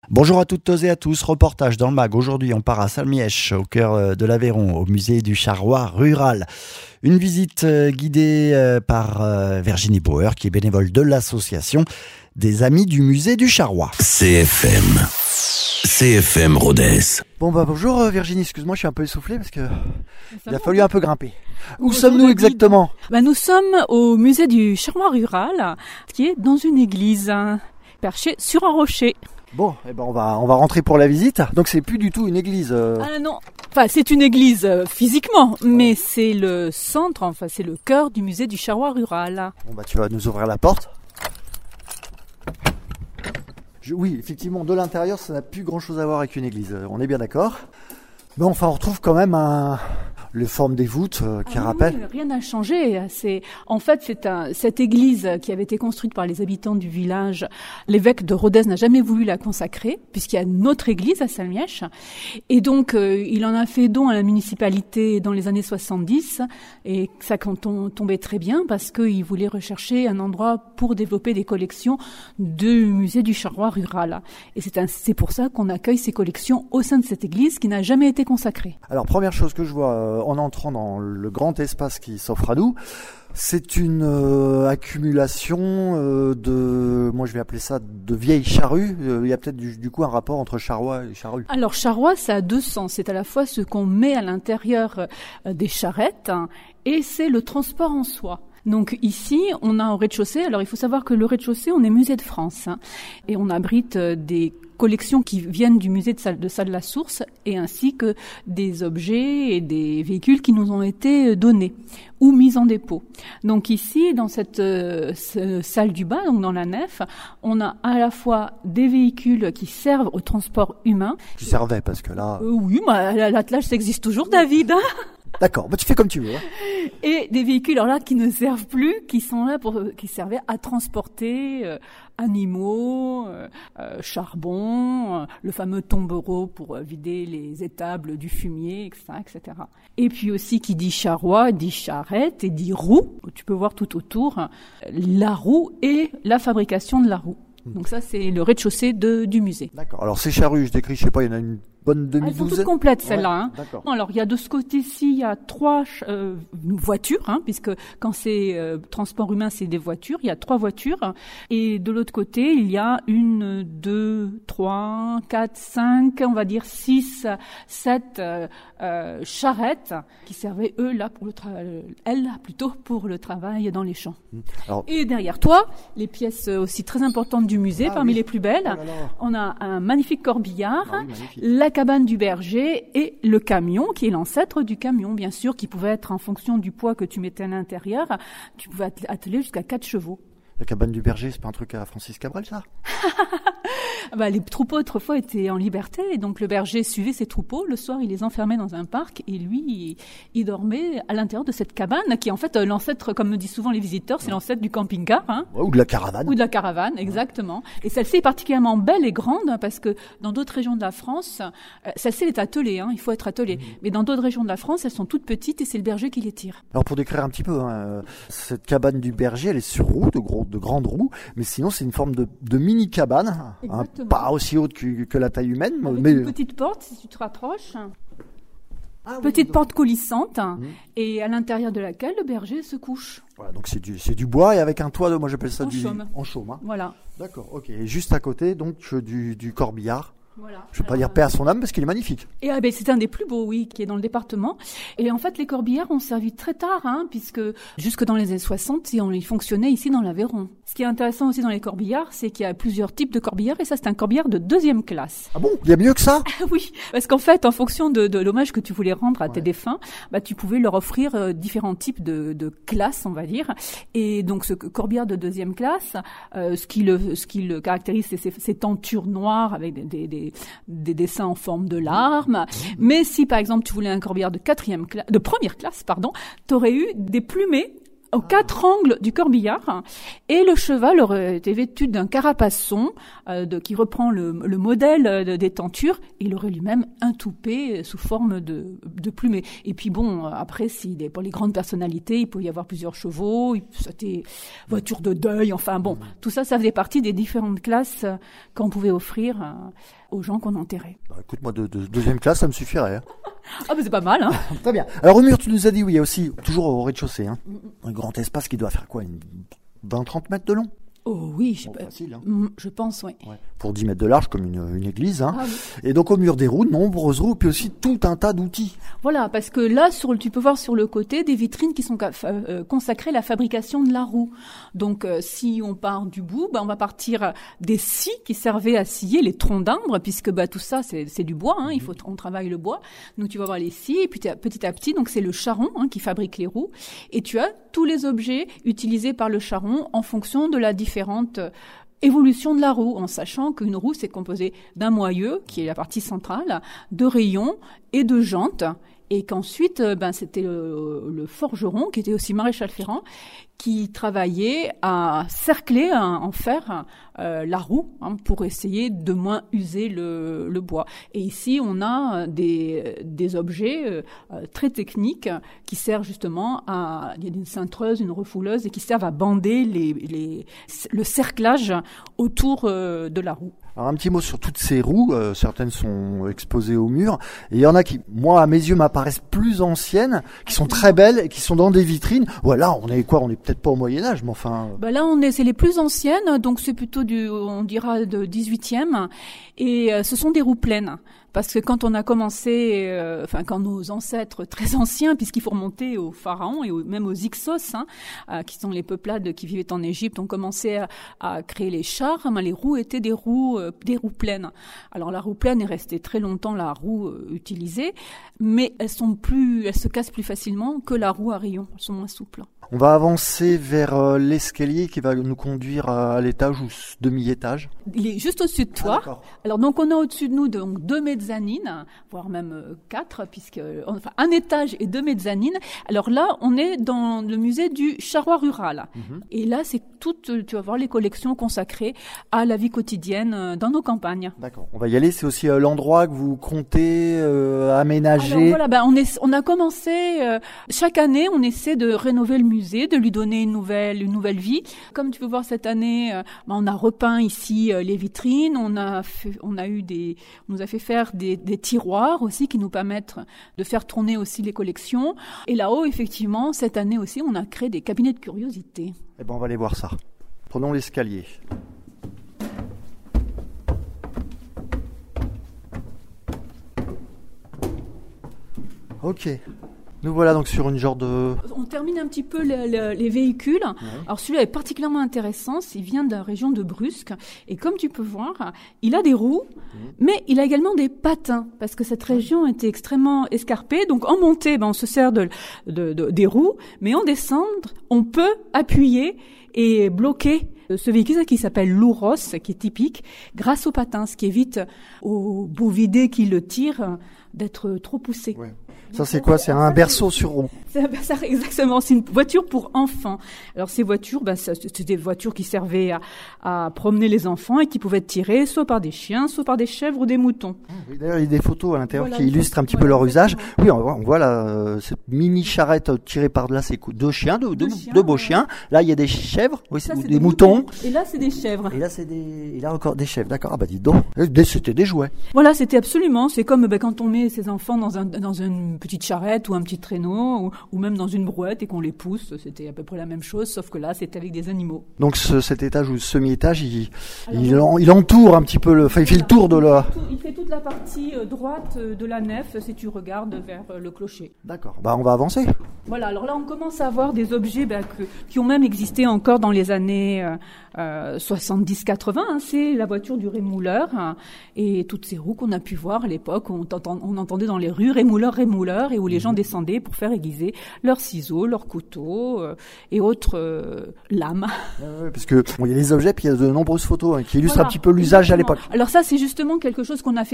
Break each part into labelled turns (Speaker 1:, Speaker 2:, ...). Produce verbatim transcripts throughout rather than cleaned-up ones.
Speaker 1: Bonjour à toutes et à tous, reportage dans le mag. Aujourd'hui, on part à Salmièche, au cœur de l'Aveyron, au musée du Charrois rural. Une visite guidée par Virginie Bauer, qui est bénévole de l'association des Amis du musée du Charrois.
Speaker 2: C F M. C F M Rodez.
Speaker 1: Bon bah bonjour Virginie, excuse-moi, je suis un peu essoufflé parce que il a fallu un peu grimper. Où sommes-nous exactement ?
Speaker 3: Bah, nous sommes au musée du Charrois rural, qui est dans une église, perchée sur un rocher.
Speaker 1: Bon, eh ben on va on va rentrer pour la visite. Donc c'est plus du tout une église. Euh...
Speaker 3: Ah non, enfin c'est une église euh, physiquement, mais c'est le centre, enfin c'est le cœur du musée du Charrois rural.
Speaker 1: Bon bah tu vas nous ouvrir la porte. Je, oui, effectivement, de l'intérieur, ça n'a plus grand-chose à voir avec une église. On est bien d'accord. Mais enfin, on retrouve quand même un les formes des voûtes euh, qui
Speaker 3: ah
Speaker 1: rappellent.
Speaker 3: Oui, rien n'a changé. C'est, en fait, c'est un, cette église qui avait été construite par les habitants du village. L'évêque de Rodez n'a jamais voulu la consacrer, puisqu'il y a une autre église à Salmièche. Et donc, euh, il en a fait don à la municipalité dans les années soixante-dix. Et ça tombait très bien, parce qu'il voulait rechercher un endroit pour développer des collections du musée du Charrois rural. Et c'est, un, c'est pour ça qu'on accueille ces collections au sein de cette église qui n'a jamais été consacrée.
Speaker 1: Alors, première chose que je vois euh, en entrant dans le grand espace qui s'offre à nous, c'est une euh, accumulation euh, de, moi je vais appeler ça de vieilles charrues. Euh, il y a peut-être du, du coup un rapport entre charroi et charrue.
Speaker 3: Alors charroi, ça a deux sens. C'est à la fois ce qu'on met à l'intérieur euh, des charrettes, hein, et c'est le transport en soi. Donc ici, on a au rez-de-chaussée, alors il faut savoir que le rez-de-chaussée, on est musée de France, hein, et on abrite euh, des collections qui viennent du musée de Salle de, Salle de la Source, et ainsi que des objets et des véhicules qui nous ont été donnés ou mis en dépôt. Donc ici, dans cette euh, salle du bas, donc dans la nef, on a à la fois des véhicules qui servent au transport humain.
Speaker 1: Qui servaient, parce que là...
Speaker 3: Euh, oui, bah, l'attelage, ça existe toujours, David, hein.
Speaker 1: D'accord, bah tu fais comme tu veux. Hein.
Speaker 3: Et des véhicules, alors là, qui ne servent plus, qui sont là pour, qui servaient à transporter euh, animaux, euh, euh, charbon, euh, le fameux tombereau pour euh, vider les étables du fumier, et cetera, et cetera. Et puis aussi, qui dit charroi, dit charrette et dit roue. Tu peux voir tout autour euh, la roue et la fabrication de la roue. Donc ça, c'est le rez-de-chaussée de, du musée.
Speaker 1: D'accord. Alors ces charrues, je décris, je sais pas, il y en a une bonne demi-douzaine.
Speaker 3: Elles sont toutes complètes, celles-là.
Speaker 1: Ouais,
Speaker 3: hein.
Speaker 1: D'accord.
Speaker 3: Alors, il y a de ce côté-ci, il y a trois euh, voitures, hein, puisque quand c'est euh, transport humain, c'est des voitures. Il y a trois voitures. Et de l'autre côté, il y a une, deux, trois, quatre, cinq, on va dire six, sept euh, euh, charrettes qui servaient, eux, là, pour le travail, elles, plutôt, pour le travail dans les champs. Alors... Et derrière toi, les pièces aussi très importantes du musée, ah, parmi oui. les plus belles, oh là là. On a un magnifique corbillard, ah, oui, magnifique. La cabane du berger et le camion, qui est l'ancêtre du camion, bien sûr, qui pouvait être en fonction du poids que tu mettais à l'intérieur, tu pouvais atteler jusqu'à quatre chevaux.
Speaker 1: La cabane du berger, c'est pas un truc à Francis Cabrel, ça?
Speaker 3: Bah, les troupeaux autrefois étaient en liberté, et donc le berger suivait ses troupeaux. Le soir, il les enfermait dans un parc, et lui, il, il dormait à l'intérieur de cette cabane, qui est en fait l'ancêtre, comme me disent souvent les visiteurs, c'est l'ancêtre du camping-car. Hein.
Speaker 1: Ouais, ou de la caravane.
Speaker 3: Ou de la caravane, exactement. Et celle-ci est particulièrement belle et grande, parce que dans d'autres régions de la France, euh, celle-ci elle est attelée, hein, il faut être attelé. Mmh. Mais dans d'autres régions de la France, elles sont toutes petites, et c'est le berger qui les tire.
Speaker 1: Alors pour décrire un petit peu, hein, cette cabane du berger, elle est sur roue, de, gros, de grandes roues, mais sinon c'est une forme de, de mini-cabane. Hein, pas aussi haute que, que la taille humaine.
Speaker 3: Avec
Speaker 1: mais...
Speaker 3: une petite porte, si tu te rapproches. Ah, petite oui, donc... porte coulissante, mmh. et à l'intérieur de laquelle le berger se couche.
Speaker 1: Voilà, donc c'est du, c'est du bois et avec un toit de, moi j'appelle ça
Speaker 3: en
Speaker 1: du...
Speaker 3: chaume.
Speaker 1: En chaume. Hein.
Speaker 3: Voilà.
Speaker 1: D'accord, ok. Et juste à côté, donc, du, du corbillard. Voilà. Je ne vais pas dire paix à son âme parce qu'il est magnifique.
Speaker 3: Et ah ben, c'est un des plus beaux, oui, qui est dans le département. Et en fait, les corbillards ont servi très tard, hein, puisque jusque dans les années soixante, on les fonctionnait ici dans l'Aveyron. Ce qui est intéressant aussi dans les corbillards, c'est qu'il y a plusieurs types de corbillards, et ça, c'est un corbillard de deuxième classe.
Speaker 1: Ah bon? Il y a mieux que ça?
Speaker 3: Oui, parce qu'en fait, en fonction de, de l'hommage que tu voulais rendre à ouais. tes défunts, bah, tu pouvais leur offrir euh, différents types de, de classes, on va dire. Et donc, ce corbillard de deuxième classe, euh, ce qui le, ce qui le caractérise, c'est ces, ces tentures noires avec des, des, des, des dessins en forme de larmes. Mais si, par exemple, tu voulais un corbillard de quatrième classe, de première classe, pardon, t'aurais eu des plumées aux quatre angles du corbillard, et le cheval aurait été vêtu d'un carapaçon euh, de, qui reprend le, le modèle de, des tentures. Il aurait lui-même un toupet sous forme de, de plumet. Et puis bon, après, si des, pour les grandes personnalités, il peut y avoir plusieurs chevaux, c'était voiture de deuil, enfin bon, tout ça, ça faisait partie des différentes classes qu'on pouvait offrir euh, aux gens qu'on enterrait.
Speaker 1: Bah, écoute, moi, de, de deuxième classe, ça me suffirait. Hein.
Speaker 3: Ah, mais c'est pas mal, hein.
Speaker 1: Très bien. Alors, au mur, tu nous as dit, oui, il y a aussi, toujours au rez-de-chaussée, hein, un grand espace qui doit faire quoi, une vingt à trente mètres de long?
Speaker 3: Oh oui, je,
Speaker 1: bon,
Speaker 3: sais pas.
Speaker 1: Facile, hein.
Speaker 3: Je pense, oui.
Speaker 1: Ouais. Pour dix mètres de large, comme une, une église. Hein.
Speaker 3: Ah, oui.
Speaker 1: Et donc, au mur des roues, de nombreuses roues, puis aussi tout un tas d'outils.
Speaker 3: Voilà, parce que là, sur le, tu peux voir sur le côté des vitrines qui sont euh, consacrées à la fabrication de la roue. Donc, euh, si on part du bout, bah, on va partir des scies qui servaient à scier les troncs d'arbres, puisque bah, tout ça, c'est, c'est du bois. Hein, il faut on travaille le bois. Donc, tu vas voir les scies, et puis petit à petit, donc c'est le charron hein, qui fabrique les roues. Et tu as tous les objets utilisés par le charron en fonction de la différente évolution de la roue, en sachant qu'une roue, c'est composé d'un moyeu, qui est la partie centrale, de rayons et de jantes, et qu'ensuite, ben, c'était le, le forgeron, qui était aussi maréchal ferrant, qui travaillait à cercler, à en faire euh, la roue, hein, pour essayer de moins user le, le bois. Et ici, on a des, des objets euh, très techniques qui servent justement à, il y a une cintreuse, une refouleuse, et qui servent à bander les, les, le cerclage autour euh, de la roue.
Speaker 1: Alors un petit mot sur toutes ces roues, euh, certaines sont exposées au mur, et il y en a qui, moi à mes yeux, m'apparaissent plus anciennes, qui sont très belles, et qui sont dans des vitrines. Voilà, on est quoi, on est peut-être pas au Moyen-Âge, mais enfin...
Speaker 3: Bah là, on est, c'est les plus anciennes, donc c'est plutôt du, on dira, de dix-huitième, et euh, ce sont des roues pleines. Parce que quand on a commencé, euh, enfin quand nos ancêtres très anciens, puisqu'il faut remonter aux pharaons et au, même aux Hyksos, hein, euh, qui sont les peuplades qui vivaient en Égypte, ont commencé à, à créer les chars. Ben, les roues étaient des roues, euh, des roues pleines. Alors la roue pleine est restée très longtemps la roue euh, utilisée, mais elles sont plus, elles se cassent plus facilement que la roue à rayons. Elles sont moins souples.
Speaker 1: On va avancer vers euh, l'escalier qui va nous conduire à, à l'étage ou demi-étage. Il
Speaker 3: est juste au-dessus de toi. Ah, alors donc on a au-dessus de nous donc deux mezzanines, voire même euh, quatre, puisque enfin un étage et deux mezzanines. Alors là on est dans le musée du charroi rural. Mm-hmm. Et là c'est toutes, tu vas voir les collections consacrées à la vie quotidienne euh, dans nos campagnes.
Speaker 1: D'accord. On va y aller. C'est aussi euh, l'endroit que vous comptez euh, aménager. Alors
Speaker 3: voilà, ben on est, on a commencé euh, chaque année, on essaie de rénover le musée, de lui donner une nouvelle, une nouvelle vie. Comme tu peux voir cette année, euh, on a repeint ici euh, les vitrines, on a fait, on a eu des, on nous a fait faire des, des tiroirs aussi qui nous permettent de faire tourner aussi les collections. Et là-haut, effectivement, cette année aussi, on a créé des cabinets de curiosité.
Speaker 1: Eh ben, on va aller voir ça. Prenons l'escalier. Ok. Nous voilà donc sur une genre de...
Speaker 3: On termine un petit peu les, les, les véhicules. Ouais. Alors celui-là est particulièrement intéressant, il vient de la région de Brusque. Et comme tu peux voir, il a des roues, mmh. mais il a également des patins, parce que cette région était extrêmement escarpée. Donc en montée, ben, on se sert de, de, de, des roues, mais en descendre, on peut appuyer et bloquer ce véhicule qui s'appelle l'Ouros, qui est typique, grâce aux patins, ce qui évite aux bovidés qui le tirent d'être trop poussés. Ouais.
Speaker 1: Ça, c'est quoi? C'est un berceau sur roue.
Speaker 3: C'est un berceau, exactement. C'est une voiture pour enfants. Alors, ces voitures, bah, c'était des voitures qui servaient à, à promener les enfants et qui pouvaient être tirées soit par des chiens, soit par des chèvres ou des moutons.
Speaker 1: Oui, d'ailleurs, il y a des photos à l'intérieur voilà, qui illustrent un petit voilà, peu leur usage. Oui, on voit, on voit là, euh, cette mini charrette tirée par là, c'est deux chiens, deux, deux, deux, chiens, deux beaux ouais. chiens. Là, il y a des chèvres, oui, ça, c'est des, des moutons. moutons.
Speaker 3: Et là, c'est des chèvres.
Speaker 1: Et là, c'est des, et là encore des chèvres. D'accord. Ah, bah, dis donc. C'était des jouets.
Speaker 3: Voilà, c'était absolument. C'est comme, bah, quand on met ses enfants dans un, dans une petite charrette ou un petit traîneau ou, ou même dans une brouette et qu'on les pousse, c'était à peu près la même chose, sauf que là, c'était avec des animaux.
Speaker 1: Donc ce, cet étage ou ce semi-étage, il, Alors, il, en, il entoure un petit peu, le, enfin il fait le tour de la...
Speaker 3: Il fait toute la partie droite de la nef si tu regardes vers le clocher.
Speaker 1: D'accord, bah on va avancer.
Speaker 3: Voilà, alors là on commence à avoir des objets bah, que, qui ont même existé encore dans les années euh, soixante-dix quatre-vingts, hein, c'est la voiture du rémouleur hein, et toutes ces roues qu'on a pu voir à l'époque, on, on entendait dans les rues rémouleur, rémouleur, et où les mmh. gens descendaient pour faire aiguiser leurs ciseaux, leurs couteaux euh, et autres euh, lames.
Speaker 1: Ouais, parce que bon, il y a les objets, puis il y a de nombreuses photos hein, qui illustrent voilà, un petit peu l'usage exactement. À l'époque.
Speaker 3: Alors ça, c'est justement quelque chose qu'on a fait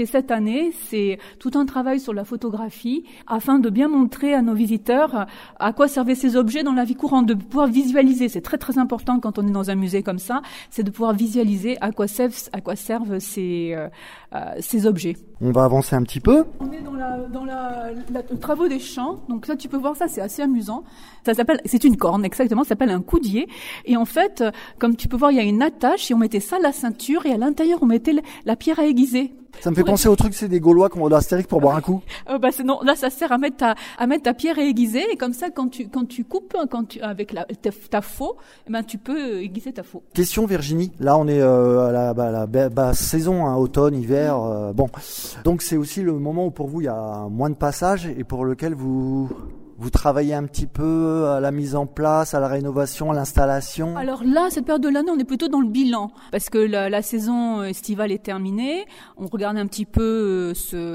Speaker 3: fait cette année, c'est tout un travail sur la photographie afin de bien montrer à nos visiteurs à quoi servaient ces objets dans la vie courante, de pouvoir visualiser. C'est très très important quand on est dans un musée comme ça, c'est de pouvoir visualiser à quoi servent, à quoi servent ces, euh, euh, ces objets.
Speaker 1: On va avancer un petit peu.
Speaker 3: On est dans la, dans la, la, le travaux des champs. Donc là, tu peux voir ça, c'est assez amusant. Ça s'appelle, c'est une corne, exactement. Ça s'appelle un coudier. Et en fait, comme tu peux voir, il y a une attache et on mettait ça à la ceinture et à l'intérieur, on mettait la pierre à aiguiser.
Speaker 1: Ça me fait penser au truc, c'est des Gaulois qui ont de l'Astérix pour boire un coup.
Speaker 3: Euh, bah c'est non, là ça sert à mettre ta à mettre ta pierre aiguisée et comme ça quand tu quand tu coupes quand tu avec la ta, ta faux, eh ben tu peux aiguiser ta faux.
Speaker 1: Question Virginie, là on est euh, à la, bah, la basse bah, saison, hein, automne, hiver, euh, bon. Donc c'est aussi le moment où pour vous il y a moins de passages et pour lequel vous Vous travaillez un petit peu à la mise en place, à la rénovation, à l'installation?
Speaker 3: Alors là, cette période de l'année, on est plutôt dans le bilan parce que la, la saison estivale est terminée. On regarde un petit peu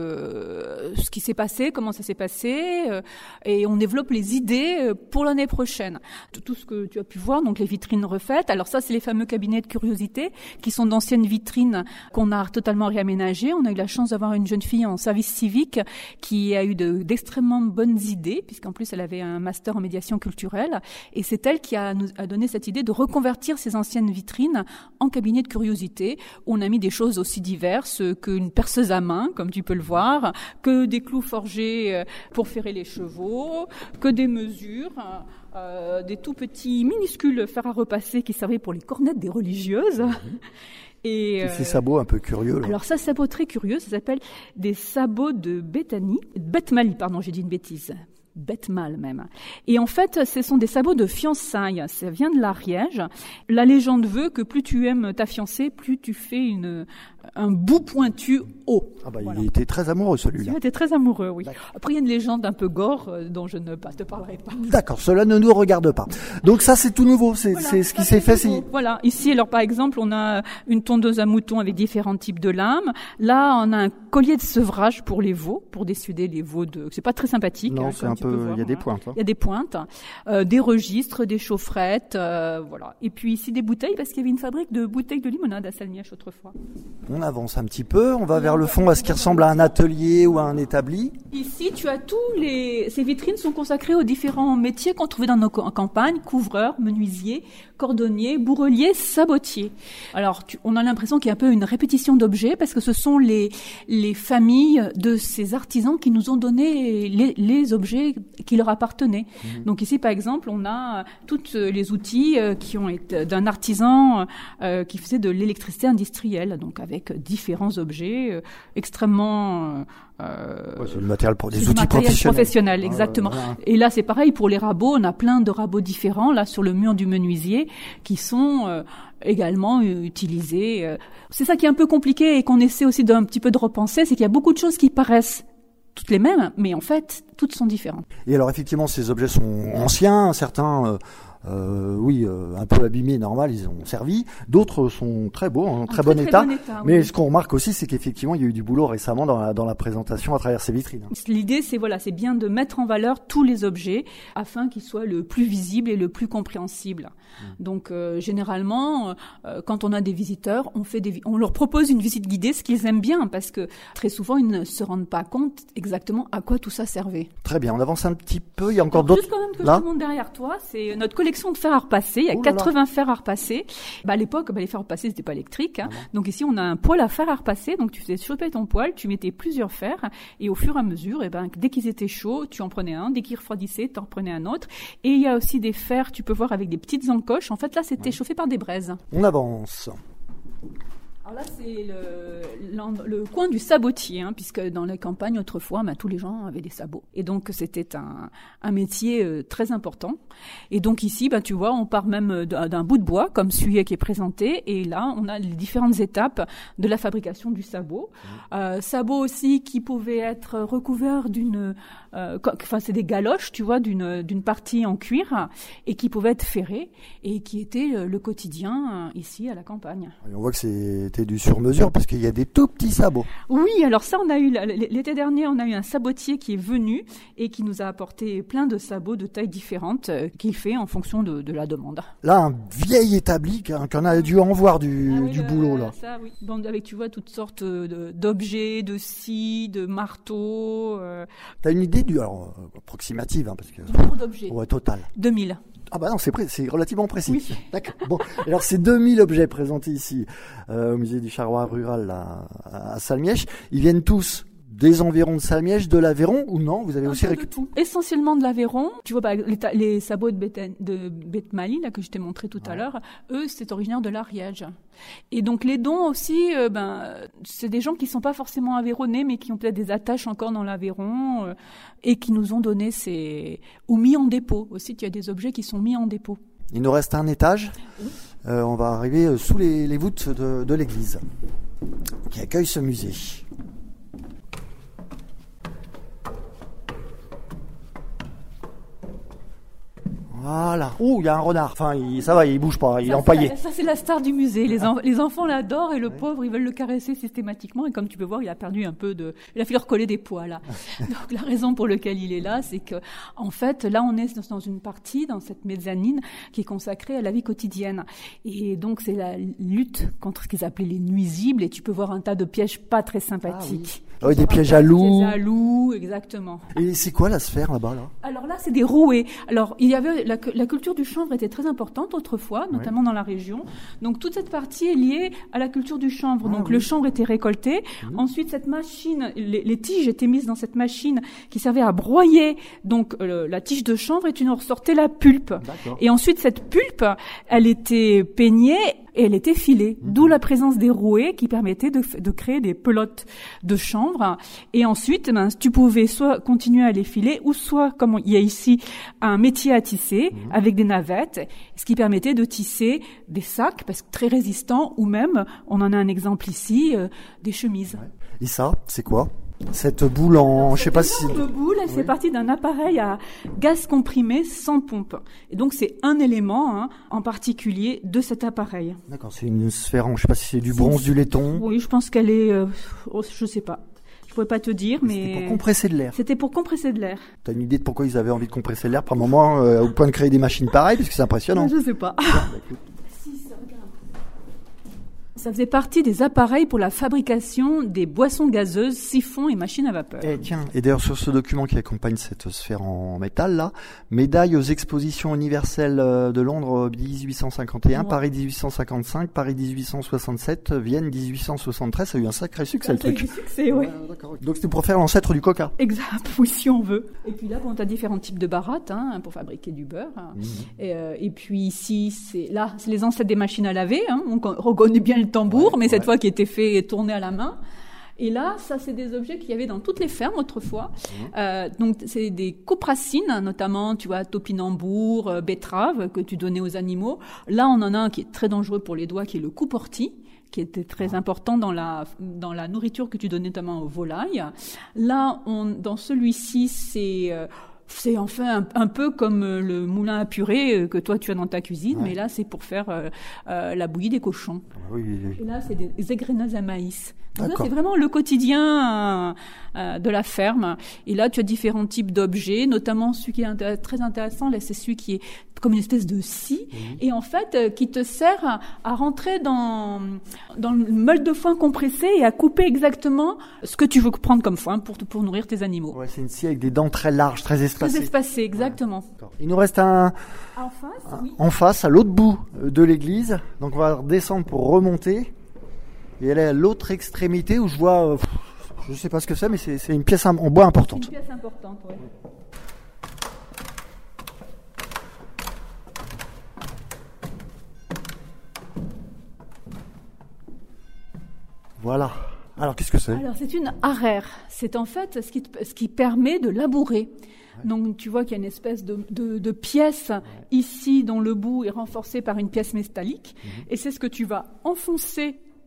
Speaker 3: ce, ce qui s'est passé, comment ça s'est passé, et on développe les idées pour l'année prochaine. Tout ce que tu as pu voir, donc les vitrines refaites. Alors ça, c'est les fameux cabinets de curiosité qui sont d'anciennes vitrines qu'on a totalement réaménagées. On a eu la chance d'avoir une jeune fille en service civique qui a eu de, d'extrêmement bonnes idées, puisqu'en En plus, elle avait un master en médiation culturelle et c'est elle qui a, nous, a donné cette idée de reconvertir ces anciennes vitrines en cabinet de curiosité. On a mis des choses aussi diverses qu'une perceuse à main, comme tu peux le voir, que des clous forgés pour ferrer les chevaux, que des mesures, euh, des tout petits minuscules fers à repasser qui servaient pour les cornettes des religieuses. Mmh.
Speaker 1: Et, euh, ces sabots un peu curieux. Là.
Speaker 3: Alors ça, sabots très curieux, ça s'appelle des sabots de Béthanie, Beth Mali, pardon, j'ai dit une bêtise. Bête mal même. Et en fait, ce sont des sabots de fiançailles. Ça vient de l'Ariège. La légende veut que plus tu aimes ta fiancée, plus tu fais une, un bout pointu haut.
Speaker 1: Ah bah,
Speaker 3: voilà.
Speaker 1: Il était très amoureux celui-là.
Speaker 3: Il était très amoureux, oui.
Speaker 1: D'accord.
Speaker 3: Après, il y a une légende un peu gore euh, dont je ne te parlerai pas.
Speaker 1: D'accord, cela ne nous regarde pas. Donc ça, c'est tout nouveau. C'est,
Speaker 3: voilà,
Speaker 1: c'est ce qui s'est fait. C'est...
Speaker 3: Voilà. Ici, alors par exemple, on a une tondeuse à moutons avec différents types de lames. Là, on a un collier de sevrage pour les veaux, pour décider les veaux de. C'est pas très sympathique.
Speaker 1: Non,
Speaker 3: hein,
Speaker 1: c'est un peu. Il y a des pointes. Hein.
Speaker 3: Il y a des pointes, euh, des registres, des chaufferettes, euh, voilà. Et puis ici des bouteilles parce qu'il y avait une fabrique de bouteilles de limonade à Salmièche autrefois.
Speaker 1: On avance un petit peu. On va vers le fond, à ce qui ressemble à un atelier ou à un établi.
Speaker 3: Ici, tu as tous les. Ces vitrines sont consacrées aux différents métiers qu'on trouvait dans nos campagnes couvreurs, menuisiers, cordonniers, bourreliers, sabotiers. Alors, tu, on a l'impression qu'il y a un peu une répétition d'objets parce que ce sont les les familles de ces artisans qui nous ont donné les, les objets qui leur appartenaient. Mmh. Donc ici, par exemple, on a tous les outils qui ont été d'un artisan euh, qui faisait de l'électricité industrielle, donc avec différents objets euh, extrêmement
Speaker 1: Euh, ouais, c'est le matériel pour des
Speaker 3: c'est
Speaker 1: outils professionnels.
Speaker 3: professionnels, exactement. Ah, ouais. Et là, c'est pareil pour les rabots. On a plein de rabots différents là sur le mur du menuisier qui sont euh, également euh, utilisés. Euh. C'est ça qui est un peu compliqué et qu'on essaie aussi d'un petit peu de repenser, c'est qu'il y a beaucoup de choses qui paraissent toutes les mêmes, mais en fait, toutes sont différentes.
Speaker 1: Et alors, effectivement, ces objets sont anciens, certains. Euh Euh, oui, euh, un peu abîmés, normal, ils ont servi. D'autres sont très beaux, en, en très, très, bon, très état. bon état. Mais oui. Ce qu'on remarque aussi, c'est qu'effectivement, il y a eu du boulot récemment dans la, dans la présentation à travers ces vitrines.
Speaker 3: L'idée, c'est voilà, c'est bien de mettre en valeur tous les objets afin qu'ils soient le plus visibles et le plus compréhensibles. Mmh. Donc, euh, généralement, euh, quand on a des visiteurs, on fait des, on leur propose une visite guidée, ce qu'ils aiment bien, parce que très souvent, ils ne se rendent pas compte exactement à quoi tout ça servait.
Speaker 1: Très bien, on avance un petit peu. Il y a encore
Speaker 3: Alors,
Speaker 1: d'autres.
Speaker 3: Juste quand même que
Speaker 1: là
Speaker 3: je te montre derrière toi, c'est notre collection de fers à repasser. Il y a quatre-vingts fers à repasser. Bah, à l'époque, bah, les fers à repasser, c'était pas électrique. Hein. Ah donc ici, on a un poêle à fer à repasser. Donc tu faisais chauffer ton poêle, tu mettais plusieurs fers et au fur et à mesure, et ben, dès qu'ils étaient chauds, tu en prenais un. Dès qu'ils refroidissaient, tu en reprenais un autre. Et il y a aussi des fers, tu peux voir, avec des petites encoches. En fait, là, c'était ouais. chauffé par des braises.
Speaker 1: On avance.
Speaker 3: Alors là, c'est le, le coin du sabotier, hein, puisque dans les campagnes, autrefois, ben, tous les gens avaient des sabots. Et donc, c'était un, un métier euh, très important. Et donc ici, ben, tu vois, on part même d'un bout de bois, comme celui qui est présenté. Et là, on a les différentes étapes de la fabrication du sabot. Mmh. Euh, sabot aussi qui pouvait être recouvert d'une... Euh, enfin, c'est des galoches, tu vois, d'une, d'une partie en cuir, et qui pouvaient être ferrés, et qui était le quotidien euh, ici, à la campagne.
Speaker 1: Et on voit que c'est c'était du sur-mesure parce qu'il y a des tout petits sabots.
Speaker 3: Oui, alors ça, on a eu l'été dernier, on a eu un sabotier qui est venu et qui nous a apporté plein de sabots de tailles différentes euh, qu'il fait en fonction de, de la demande.
Speaker 1: Là, un vieil établi qu'on a dû en voir du,
Speaker 3: ah oui,
Speaker 1: du
Speaker 3: le,
Speaker 1: boulot là.
Speaker 3: Ça, oui. Bon, avec tu vois toutes sortes de, d'objets, de scies, de marteaux. Euh...
Speaker 1: T'as une idée du alors euh, approximative hein, parce que.
Speaker 3: Du nombre d'objets.
Speaker 1: Ouais, total.
Speaker 3: deux mille.
Speaker 1: Ah bah non, c'est, pré- c'est relativement précis.
Speaker 3: Oui.
Speaker 1: D'accord. Bon, alors c'est deux mille objets présentés ici euh, au musée du Charrois rural là, à Salmièche. Ils viennent tous des environs de Salmièche, de l'Aveyron ou non? Vous avez
Speaker 3: Un
Speaker 1: aussi
Speaker 3: peu de
Speaker 1: récupéré
Speaker 3: tout. Essentiellement de l'Aveyron. Tu vois, bah, les, ta- les sabots de Beth, de Beth Mali, là, que je t'ai montré tout à
Speaker 1: Ouais.
Speaker 3: l'heure, eux, c'est originaire de l'Ariège. Et donc, les dons aussi, euh, ben, c'est des gens qui sont pas forcément aveyronnais, mais qui ont peut-être des attaches encore dans l'Aveyron, euh, et qui nous ont donné ces, ou mis en dépôt. Aussi, tu as des objets qui sont mis en dépôt.
Speaker 1: Il nous reste un étage. Euh, on va arriver euh, sous les, les voûtes de, de l'église qui accueille ce musée. Voilà. Ouh, il y a un renard. Enfin, il, ça va, il bouge pas, il est
Speaker 3: Ça,
Speaker 1: empaillé.
Speaker 3: Ça, ça, c'est la star du musée. Les, en- les enfants l'adorent et le pauvre, ils veulent le caresser systématiquement. Et comme tu peux voir, il a perdu un peu de, il a fait leur coller des poils, là. Donc, la raison pour laquelle il est là, c'est que, en fait, là, on est dans une partie, dans cette mezzanine, qui est consacrée à la vie quotidienne. Et donc, c'est la lutte contre ce qu'ils appelaient les nuisibles. Et tu peux voir un tas de pièges pas très sympathiques.
Speaker 1: Ah oui, des pièges à loups.
Speaker 3: Des pièges à loups, exactement.
Speaker 1: Et c'est quoi la sphère là-bas là?
Speaker 3: Alors là, c'est des rouets. Alors, il y avait la, la culture du chanvre était très importante autrefois, notamment dans la région. Donc toute cette partie est liée à la culture du chanvre.
Speaker 1: Ah,
Speaker 3: Donc
Speaker 1: oui.
Speaker 3: le chanvre était récolté.
Speaker 1: Mmh.
Speaker 3: Ensuite, cette machine, les, les tiges étaient mises dans cette machine qui servait à broyer. Donc euh, la tige de chanvre et tu en ressortais la pulpe.
Speaker 1: D'accord.
Speaker 3: Et ensuite, cette pulpe, elle était peignée et elle était filée.
Speaker 1: Mmh.
Speaker 3: D'où la présence des rouets qui permettaient de, de créer des pelotes de chanvre. Et ensuite, ben, tu pouvais soit continuer à les filer ou soit, comme il y a ici, un métier à tisser mmh. avec des navettes, ce qui permettait de tisser des sacs, parce que très résistants, ou même, on en a un exemple ici, euh, des chemises.
Speaker 1: Ouais. Et ça, c'est quoi? Cette boule en,
Speaker 3: Alors,
Speaker 1: je sais pas si.
Speaker 3: Cette boule, elle
Speaker 1: oui.
Speaker 3: fait partie d'un appareil à gaz comprimé sans pompe. Et donc c'est un élément hein, en particulier de cet appareil.
Speaker 1: D'accord, c'est une sphère en, je sais pas si c'est du
Speaker 3: C'est-
Speaker 1: bronze, du laiton.
Speaker 3: Oui, je pense qu'elle est, euh, oh, je sais pas. Je pourrais pas te dire, mais
Speaker 1: C'était pour compresser de l'air.
Speaker 3: C'était pour compresser de l'air.
Speaker 1: T'as une idée de pourquoi ils avaient envie de compresser de l'air par moment, euh, au point de créer des machines pareilles, parce que c'est impressionnant.
Speaker 3: Je sais pas. Ça faisait partie des appareils pour la fabrication des boissons gazeuses, siphons et machines à vapeur.
Speaker 1: Et tiens, et d'ailleurs sur ce document qui accompagne cette sphère en métal là, médaille aux expositions universelles de Londres dix-huit cent cinquante et un,
Speaker 3: Ouais.
Speaker 1: Paris dix-huit cent cinquante-cinq, Paris dix-huit cent soixante-sept, Vienne dix-huit cent soixante-treize, ça a eu un sacré succès le
Speaker 3: Ça a eu
Speaker 1: truc.
Speaker 3: du succès, oui.
Speaker 1: Ouais, d'accord. Donc c'était pour faire l'ancêtre du coca.
Speaker 3: Exact, oui, si on veut. Et puis là, bon, tu as différents types de barattes hein, pour fabriquer du beurre.
Speaker 1: Mmh.
Speaker 3: Et, euh, et puis ici, c'est là, c'est les ancêtres des machines à laver. Hein. On con- reconnaît bien le tambour,
Speaker 1: Ouais,
Speaker 3: mais cette
Speaker 1: ouais.
Speaker 3: fois qui était fait et tourné à la main. Et là, ça, c'est des objets qu'il y avait dans toutes les fermes autrefois.
Speaker 1: Mmh.
Speaker 3: Euh, donc, c'est des copracines, notamment, tu vois, topinambour, euh, betterave, que tu donnais aux animaux. Là, on en a un qui est très dangereux pour les doigts, qui est le coupe-ortie, qui était très important dans la dans la nourriture que tu donnais notamment aux volailles. Là, on, dans celui-ci, c'est euh, c'est enfin un, un peu comme euh, le moulin à purée euh, que toi tu as dans ta cuisine,
Speaker 1: Ouais.
Speaker 3: mais là c'est pour faire euh, euh, la bouillie des cochons.
Speaker 1: Oui, oui, oui.
Speaker 3: Et là c'est des égrenades à maïs. Donc là
Speaker 1: D'accord.
Speaker 3: c'est vraiment le quotidien euh, euh, de la ferme. Et là tu as différents types d'objets, notamment celui qui est intér- très intéressant, là c'est celui qui est comme une espèce de scie et en fait euh, qui te sert à, à rentrer dans dans le meule de foin compressé et à couper exactement ce que tu veux prendre comme foin pour pour nourrir tes animaux.
Speaker 1: Ouais, c'est une scie avec des dents très larges, très espacées.
Speaker 3: Très espacé, exactement.
Speaker 1: D'accord. Il nous reste un
Speaker 3: En face, oui.
Speaker 1: en face, à l'autre bout de l'église. Donc on va redescendre pour remonter. Et elle est à l'autre extrémité où je vois, euh, je sais pas ce que c'est, mais c'est, c'est une pièce en bois
Speaker 3: C'est
Speaker 1: importante.
Speaker 3: une pièce importante, oui.
Speaker 1: Voilà. Alors qu'est-ce que c'est?
Speaker 3: Alors c'est une arère. C'est en fait ce qui, te- ce qui permet de labourer. Donc tu vois qu'il y a une espèce de, de, de pièce ici dont le bout est renforcé par une pièce métallique. Et c'est ce que tu vas enfoncer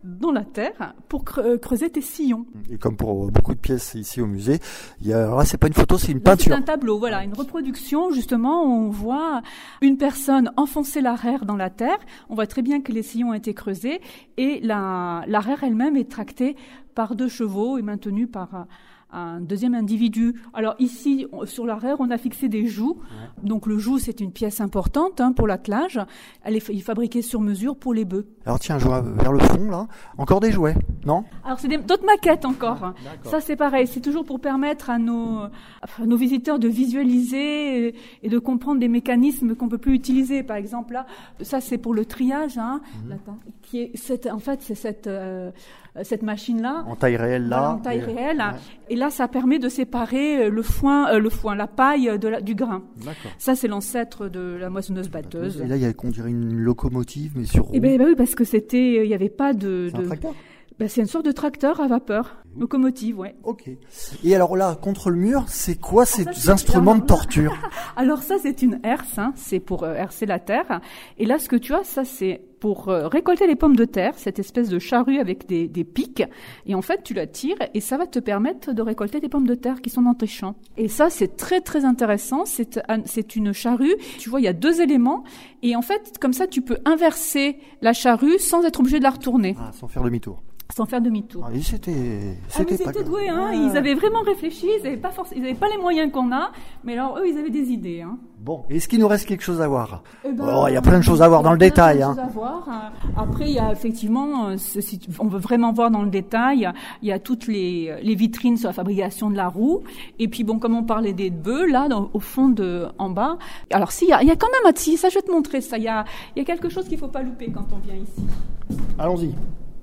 Speaker 3: dans la terre pour creuser tes sillons.
Speaker 1: Et comme pour beaucoup de pièces ici au musée, il y a, alors là, c'est pas une photo, c'est une
Speaker 3: là,
Speaker 1: peinture.
Speaker 3: C'est un tableau, voilà, une reproduction justement où on voit une personne enfoncer l'arère dans la terre. On voit très bien que les sillons ont été creusés et la, l'arère elle-même est tractée par deux chevaux et maintenue par un deuxième individu. Alors ici, sur l'arrière, on a fixé des jougs. Ouais. Donc le joug, c'est une pièce importante hein, pour l'attelage. Elle est fabriquée sur mesure pour les bœufs.
Speaker 1: Alors tiens, je vois vers le fond, là, encore des jouets, non ?
Speaker 3: Alors c'est des, d'autres maquettes encore. D'accord. Ça, c'est pareil. C'est toujours pour permettre à nos, à nos visiteurs de visualiser et, et de comprendre des mécanismes qu'on peut plus utiliser. Par exemple, là, ça, c'est pour le triage. Hein, mmh. qui est cette, en fait, c'est cette... Euh, cette machine-là.
Speaker 1: En taille réelle, là.
Speaker 3: Voilà, en taille et, réelle. Ouais. Et là, ça permet de séparer le foin, euh, le foin, la paille de la, du grain. D'accord. Ça, c'est l'ancêtre de la moissonneuse-batteuse.
Speaker 1: Et là, il y a, on dirait une locomotive, mais sur roue.
Speaker 3: Eh ben, ben oui, parce que c'était, il n'y avait pas de...
Speaker 1: C'est
Speaker 3: de...
Speaker 1: un tracteur ?
Speaker 3: Ben, c'est une sorte de tracteur à vapeur. Mmh. Locomotive, ouais.
Speaker 1: Ok. Et alors là, contre le mur, c'est quoi ces ça, c'est instruments de torture ?
Speaker 3: Alors ça, c'est une herse, hein. C'est pour euh, herser la terre. Et là, ce que tu as, ça, c'est pour euh, récolter les pommes de terre, cette espèce de charrue avec des, des pics. Et en fait, tu la tires et ça va te permettre de récolter des pommes de terre qui sont dans tes champs. Et ça, c'est très, très intéressant. C'est, c'est une charrue. Tu vois, il y a deux éléments. Et en fait, comme ça, tu peux inverser la charrue sans être obligé de la retourner.
Speaker 1: Ah, sans faire demi-tour.
Speaker 3: Sans faire demi-tour.
Speaker 1: Ah, et c'était,
Speaker 3: c'était, ah, mais c'était doué, hein. Ah. Ils avaient vraiment réfléchi. Ils n'avaient pas forcément, ils n'avaient pas les moyens qu'on a, mais alors eux, ils avaient des idées, hein.
Speaker 1: Bon. Est-ce qu'il nous reste quelque chose à voir ?
Speaker 3: Eh ben,
Speaker 1: oh, il y a plein de choses à voir dans le détail, hein.
Speaker 3: Il y a plein de choses à voir. Après, il y a effectivement, si on veut vraiment voir dans le détail, il y a toutes les, les vitrines sur la fabrication de la roue. Et puis bon, comme on parlait des bœufs, là, dans, au fond de, en bas. Alors si, il y a, il y a quand même, si, ça, je vais te montrer ça. Il y a, il y a quelque chose qu'il faut pas louper quand on vient ici.
Speaker 1: Allons-y.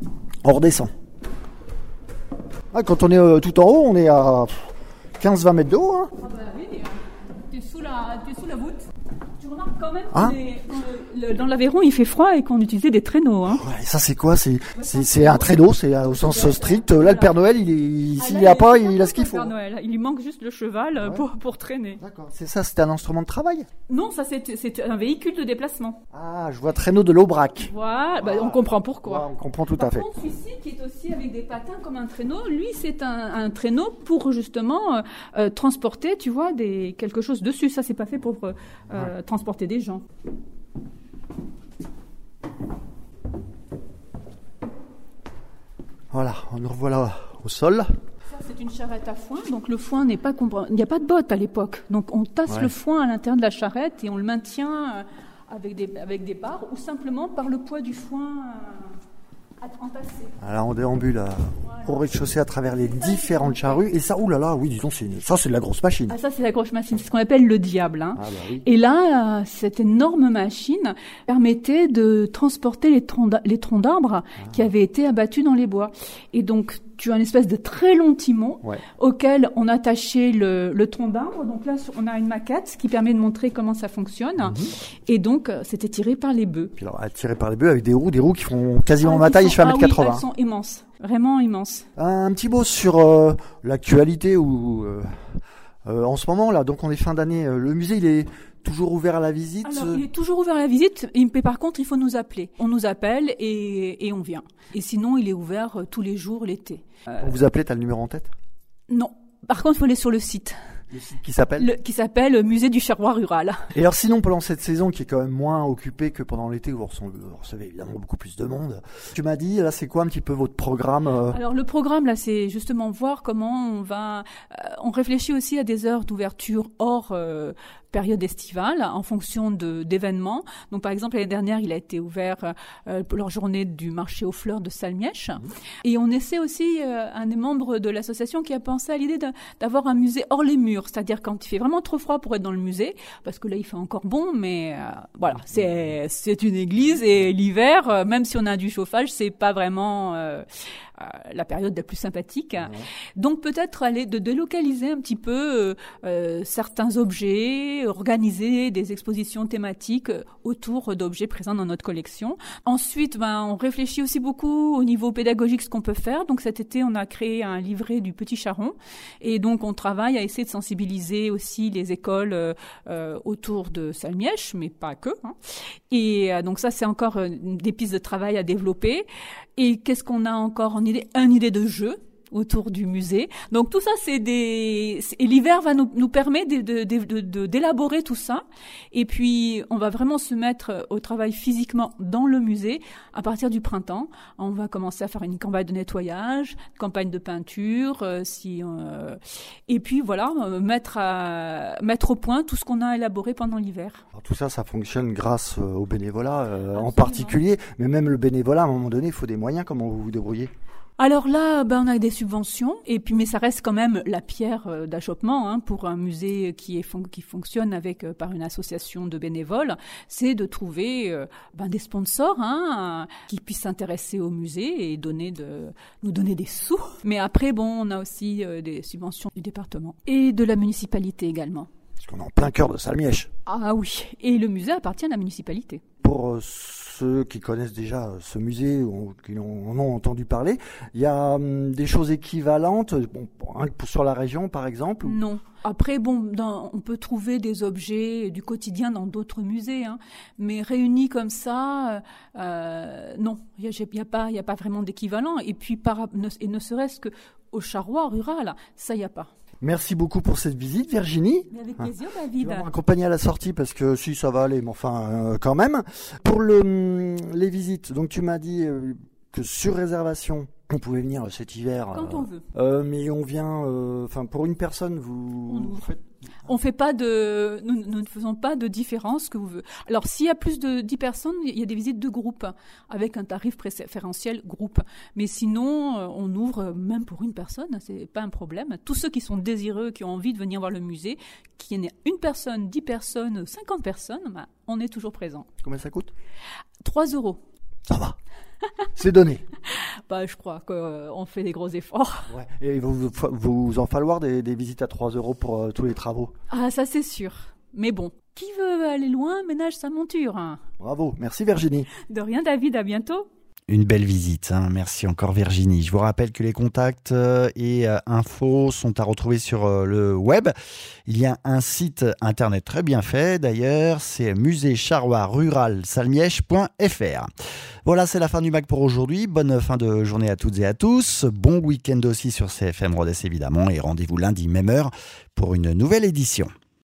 Speaker 1: On redescend. Ah, quand on est euh, tout en haut, on est à quinze à vingt mètres de haut. Hein.
Speaker 3: Ah bah oui, t'es sous la, t'es sous la voûte. Tu remarques quand même
Speaker 1: hein
Speaker 3: que les, le, dans l'Aveyron, il fait froid et qu'on utilisait des traîneaux. Hein.
Speaker 1: Ouais, ça c'est quoi ? C'est, c'est, c'est un traîneau, c'est au sens strict. Là, le Père Noël, il est, s'il n'y a pas, il a ce qu'il faut.
Speaker 3: Père Noël, il lui manque juste le cheval ouais. pour, pour traîner.
Speaker 1: D'accord. C'est ça, c'était un instrument de travail ?
Speaker 3: Non, ça c'est, c'est un véhicule de déplacement.
Speaker 1: Ah, je vois traîneau de l'Aubrac.
Speaker 3: Voilà, bah, on comprend pourquoi.
Speaker 1: Ouais, on comprend tout
Speaker 3: Par
Speaker 1: à fait.
Speaker 3: Par contre, celui-ci qui est aussi avec des patins comme un traîneau, lui c'est un, un traîneau pour justement euh, euh, transporter, tu vois, des quelque chose dessus. Ça c'est pas fait pour euh, ouais. transporter des gens.
Speaker 1: Voilà, on nous revoilà au sol.
Speaker 3: Ça, c'est une charrette à foin. Donc le foin n'est pas compre... il n'y a pas de botte à l'époque. Donc on tasse ouais. le foin à l'intérieur de la charrette et on le maintient avec des avec des barres ou simplement par le poids du foin entassé.
Speaker 1: Alors on déambule à... voilà. au rez-de-chaussée à travers les différentes charrues et ça, oulala, oui, disons, c'est une... ça c'est de la grosse machine.
Speaker 3: Ah ça c'est la grosse machine, c'est ce qu'on appelle le diable. Hein.
Speaker 1: Ah, bah oui.
Speaker 3: Et là, cette énorme machine permettait de transporter les troncs, les troncs d'arbres ah. qui avaient été abattus dans les bois. Et donc tu as une espèce de très long timon ouais. auquel on attachait le, le tronc d'arbre. Donc là, on a une maquette qui permet de montrer comment ça fonctionne. Mm-hmm. Et donc, c'était tiré par les bœufs.
Speaker 1: Puis alors, tiré par les bœufs avec des roues, des roues qui font quasiment ah, ma taille, je fais un mètre quatre-vingts.
Speaker 3: Ah oui, elles sont immenses, vraiment immenses.
Speaker 1: Un petit mot sur euh, l'actualité ou euh, euh, en ce moment là. Donc, on est fin d'année. Euh, le musée, il est toujours ouvert à la visite.
Speaker 3: Alors, il est toujours ouvert à la visite, mais par contre, il faut nous appeler. On nous appelle et, et on vient. Et sinon, il est ouvert tous les jours l'été.
Speaker 1: Euh... On vous appelez, t'as le numéro en tête ?
Speaker 3: Non. Par contre, il faut aller sur le site.
Speaker 1: Le site qui s'appelle
Speaker 3: le, Qui s'appelle Musée du Charrois Rural.
Speaker 1: Et alors sinon, pendant cette saison qui est quand même moins occupée que pendant l'été où vous recevez, vous recevez évidemment beaucoup plus de monde, tu m'as dit, là c'est quoi un petit peu votre programme euh...
Speaker 3: Alors le programme là, c'est justement voir comment on va... Euh, on réfléchit aussi à des heures d'ouverture hors... Euh, période estivale en fonction de d'événements. Donc par exemple l'année dernière, il a été ouvert euh, pour leur journée du marché aux fleurs de Salmièche. Mmh. Et on essaie aussi euh, un des membres de l'association qui a pensé à l'idée de, d'avoir un musée hors les murs, c'est-à-dire quand il fait vraiment trop froid pour être dans le musée, parce que là il fait encore bon, mais euh, voilà, c'est c'est une église et l'hiver, euh, même si on a du chauffage, c'est pas vraiment euh, la période la plus sympathique. Mmh. Donc peut-être aller de délocaliser un petit peu euh, certains objets, organiser des expositions thématiques autour d'objets présents dans notre collection. Ensuite, ben, on réfléchit aussi beaucoup au niveau pédagogique ce qu'on peut faire. Donc cet été, on a créé un livret du Petit Charron et donc on travaille à essayer de sensibiliser aussi les écoles euh, autour de Salmièche, mais pas que. Hein. Et euh, donc ça, c'est encore euh, des pistes de travail à développer. Et qu'est-ce qu'on a encore en idée? Une idée de jeu autour du musée. Donc tout ça, c'est des... Et l'hiver va nous, nous permettre de, de, de, de, d'élaborer tout ça. Et puis, on va vraiment se mettre au travail physiquement dans le musée. À partir du printemps, on va commencer à faire une campagne de nettoyage, campagne de peinture, euh, si, euh... et puis voilà, euh, mettre, à... mettre au point tout ce qu'on a élaboré pendant l'hiver.
Speaker 4: Alors, tout ça, ça fonctionne grâce au bénévolat euh, en particulier. Mais même le bénévolat, à un moment donné, il faut des moyens. Comment vous vous débrouillez?
Speaker 3: Alors là, ben on a des subventions, et puis mais ça reste quand même la pierre d'achoppement hein, pour un musée qui est qui fonctionne avec euh, par une association de bénévoles, c'est de trouver euh, ben, des sponsors hein, qui puissent s'intéresser au musée et donner de nous donner des sous. Mais après, bon, on a aussi euh, des subventions du département et de la municipalité également.
Speaker 4: Parce qu'on est en plein cœur de Salmièche.
Speaker 3: Ah oui, et le musée appartient à la municipalité.
Speaker 4: Pour euh, ceux qui connaissent déjà ce musée ou qui en ont entendu parler, il y a hum, des choses équivalentes bon, sur la région par exemple?
Speaker 3: Non. Après, bon, dans, on peut trouver des objets du quotidien dans d'autres musées, hein, mais réunis comme ça, euh, non, il n'y a, y a pas, il y a pas vraiment d'équivalent. Et puis, par, ne, et ne serait-ce que au Charrois rural, ça, il n'y a pas.
Speaker 4: Merci beaucoup pour cette visite, Virginie.
Speaker 3: Mais avec plaisir, David.
Speaker 4: Tu vas m'accompagner à la sortie parce que si ça va aller, mais enfin euh, quand même. Pour le, les visites, donc tu m'as dit euh, que sur réservation, on pouvait venir cet hiver.
Speaker 3: Quand
Speaker 4: euh,
Speaker 3: on veut.
Speaker 4: Euh, mais on vient, enfin euh, pour une personne, vous.
Speaker 3: On
Speaker 4: vous faites...
Speaker 3: On fait pas de, nous, nous ne faisons pas de différence que vous voulez. Alors, s'il y a plus de dix personnes, il y a des visites de groupe avec un tarif préférentiel groupe. Mais sinon, on ouvre même pour une personne, c'est pas un problème. Tous ceux qui sont désireux, qui ont envie de venir voir le musée, qu'il y ait une personne, dix personnes, cinquante personnes, bah, on est toujours présent.
Speaker 4: Combien ça coûte?
Speaker 3: trois euros.
Speaker 4: Ça va. C'est donné.
Speaker 3: Bah, je crois qu'on euh, fait des gros efforts.
Speaker 4: Ouais. Et il vous, vous en falloir des, des visites à trois euros pour euh, tous les travaux.
Speaker 3: Ah, ça c'est sûr. Mais bon, qui veut aller loin ménage sa monture. Hein.
Speaker 4: Bravo. Merci Virginie.
Speaker 3: De rien David, à bientôt.
Speaker 1: Une belle visite, hein. Merci encore Virginie. Je vous rappelle que les contacts et infos sont à retrouver sur le web. Il y a un site internet très bien fait d'ailleurs, c'est musée charrois rural salmièche point f r. Voilà, c'est la fin du Mag pour aujourd'hui. Bonne fin de journée à toutes et à tous. Bon week-end aussi sur C F M Rodez évidemment et rendez-vous lundi même heure pour une nouvelle édition.